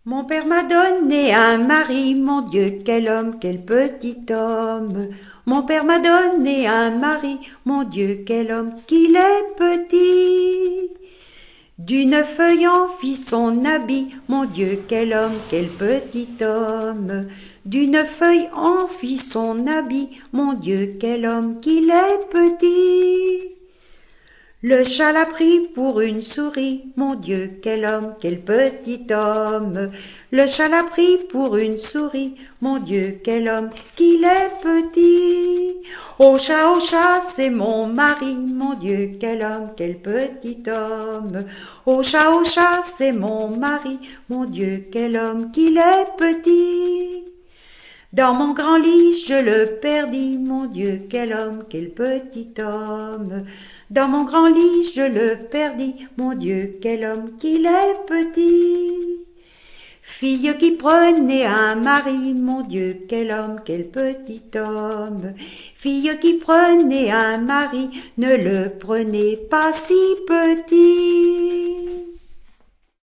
Mon père m'a donné un mari, mon Dieu, quel homme, quel petit homme. Mon père m'a donné un mari, mon Dieu, quel homme qu'il est petit. D'une feuille en fit son habit, mon Dieu, quel homme, quel petit homme. D'une feuille en fit son habit, mon Dieu, quel homme qu'il est petit. Le chat l'a pris pour une souris, mon Dieu, quel homme, quel petit homme. Le chat l'a pris pour une souris, mon Dieu, quel homme qu'il est petit. Au chat, c'est mon mari, mon Dieu, quel homme, quel petit homme. Au chat, c'est mon mari, mon Dieu, quel homme qu'il est petit. Dans mon grand lit, je le perdis, mon Dieu, quel homme, quel petit homme. Dans mon grand lit, je le perdis, mon Dieu, quel homme qu'il est petit. Fille qui prenait un mari, mon Dieu, quel homme, quel petit homme. Fille qui prenait un mari, ne le prenez pas si petit.